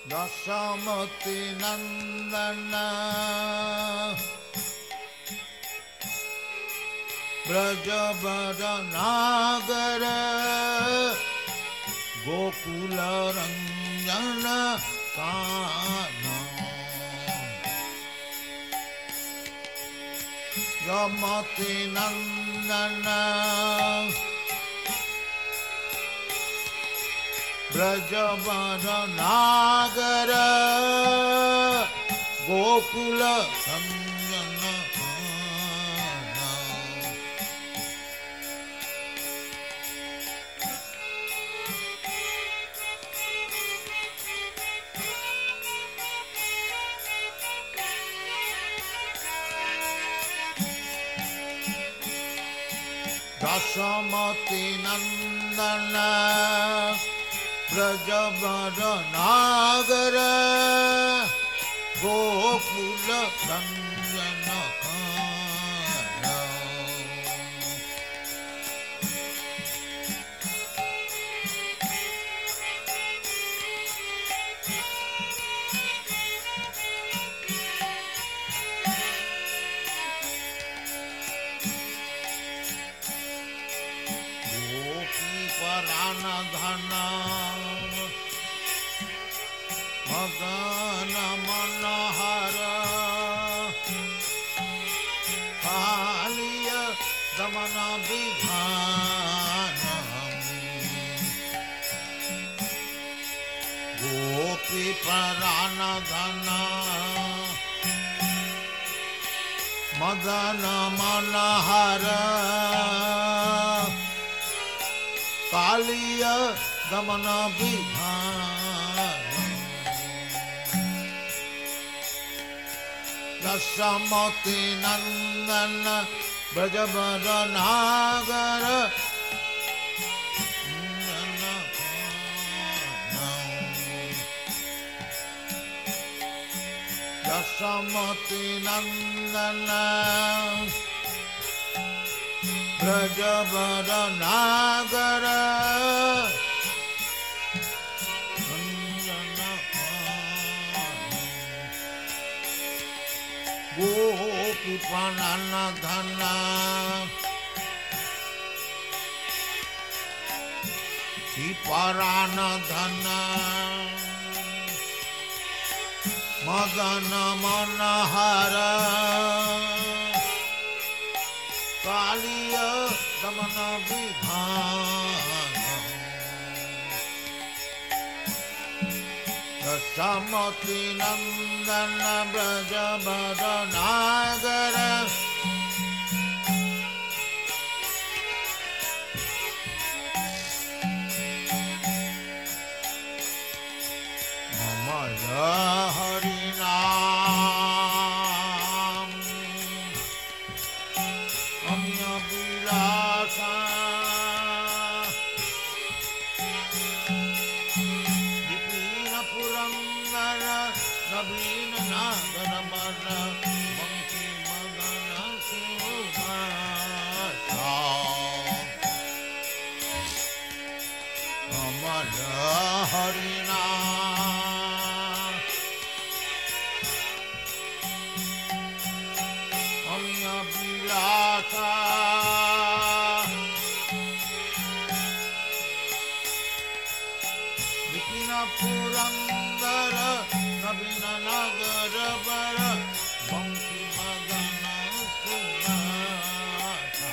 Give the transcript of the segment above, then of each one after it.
दशमति नंदन ब्रजवर नागर गोकुल रंजन कान्हा यमति नंदन ब्रजवर नागर गोकुल रंजन कान्हा दशमति नंदन ब्रजवर नागर गोकुल रंजन कान्हा परान धन मदन मनोहर कालिय दमन विधान गोपी परान धन मदन मनोहर कालिय दमन विधान दशमति नंदन ब्रजवर नागर दशमति नंदन ब्रजवर नागर गोपी परान धन परान धन मदन मनोहर कालिय दमन विधान दशमति नंदन ब्रजवर नागर अमर हरि नाम अम्य विलासा विपिन पुरंदर नवीन नागर मन बंशी मदन सुभाषा अमर हरि नाम अम्य विलासा विपिन पुरंदर नवीन नागर बर बंशी मदन सुभाषा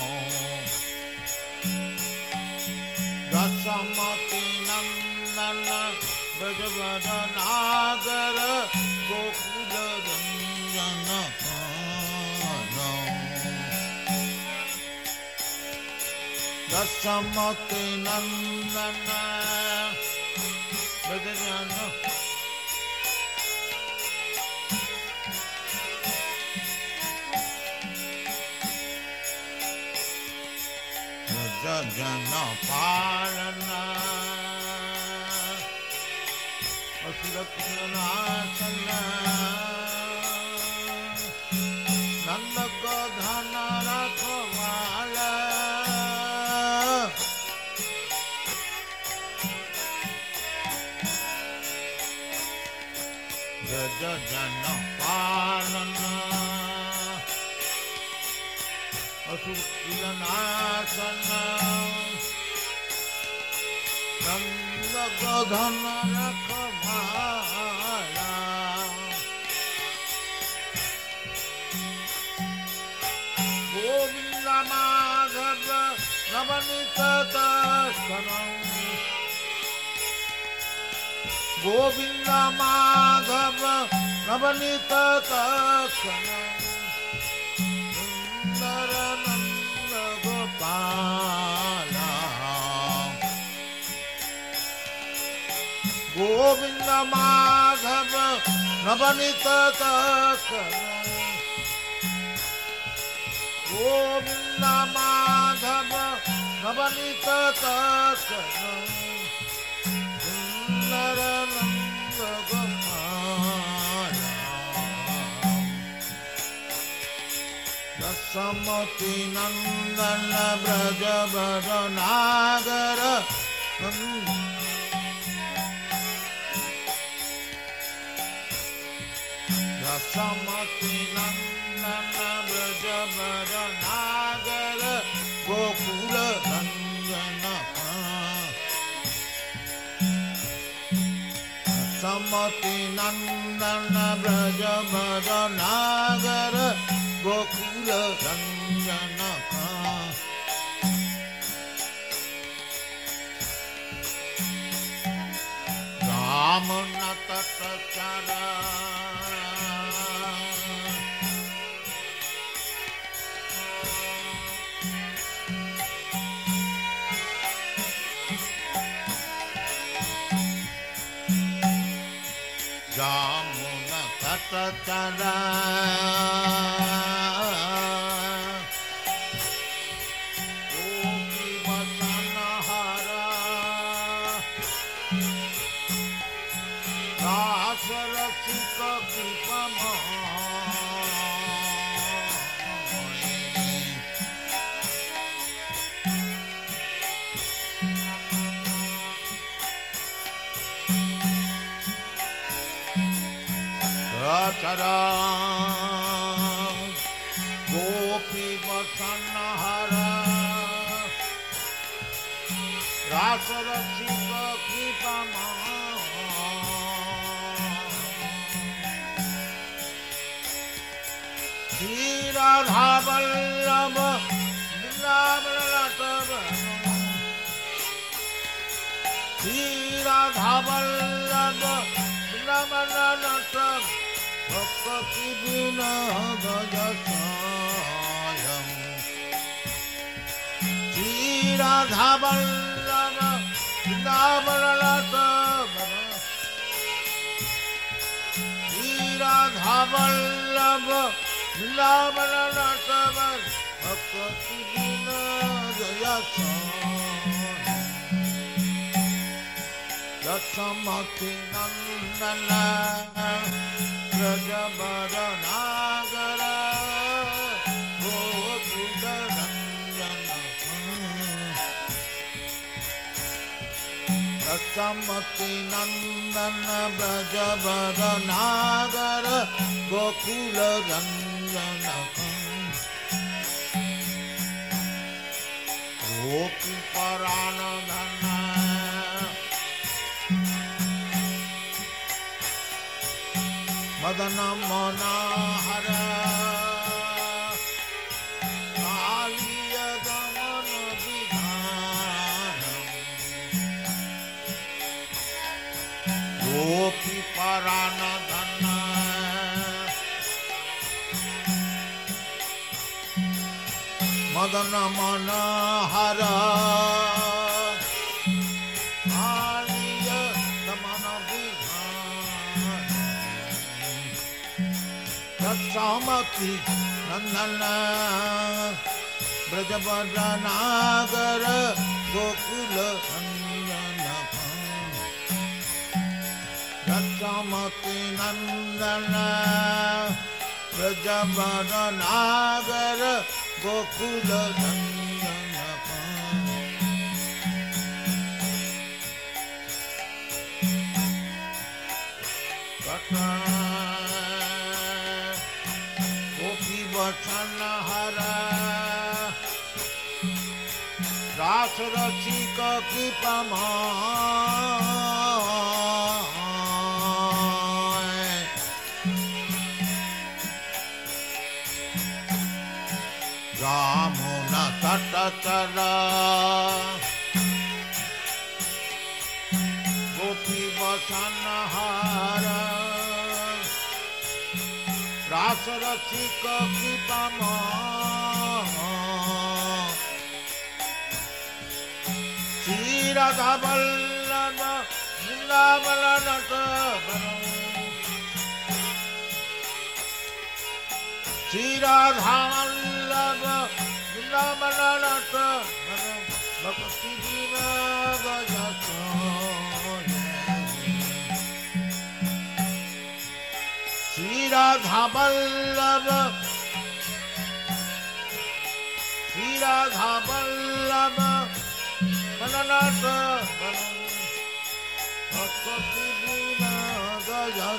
दशमति नंदन ब्रजवर नागर गोकुल रंजन कान्हा दशमति नंदन ब्रजवर जन पालन असुर नाशन नंद को धन रखवाला जन पालन असुर नाशन नंद धन रखवाला गोविंद माधव नवनीत दर्शन गोविंद माधव नवनीत दर्शन सुंदर नंद गोपाल गोविंद माधव नवनीत दर्शन गोविंद माधव नवनीत दर्शन सुंदर नंद गोपाल दशमति नंदन ब्रज वर नागर दशमति नंदन ब्रज वर नागर गोकुल रंजन दशमति नंदन ब्रज वर नागर गोकुल रंजन राम नत चरा जामुन तट चरा गोपी वसन हरा दास रसिक चरा गोपी वसन हरा रास रसिक कृपा श्री राधा वल्लभ वृंदावन रटव श्री राधा वल्लभ वृंदावन रटव भक्ति विनोद जसायं श्री राधा वल्लभ वृंदावन रटव श्री राधा वल्लभ वृंदावन रटव भक्ति विनोद जसायं दशमति नंदन ब्रज वर नागर गोकुल रंजन दशमति नंदन ब्रज वर नागर गोकुल रंजन गोपी परान धन मदन मनोहर कालिय दमन विधान गोपी परान धन मदन मनोहर कालिय दमन विधान दशमति नंदन ब्रज वर नागर गोकुल रंजन दशमति नंदन ब्रज वर नागर गोकुल रंजन कथा रसिक कृपमय यमुना तटचर गोपी वसनहार रास रसिक कृपमय श्री राधा वल्लभ वृंदावन श्री राधा वल्लभ वृंदावन भक्ति विनोद श्री राधा वल्लभ मननाथ भक्ति विनोद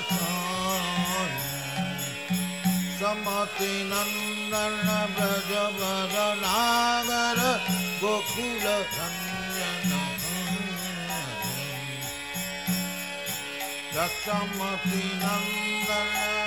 समति नंदन ब्रज नागर गोकुल रंजन समति नंदन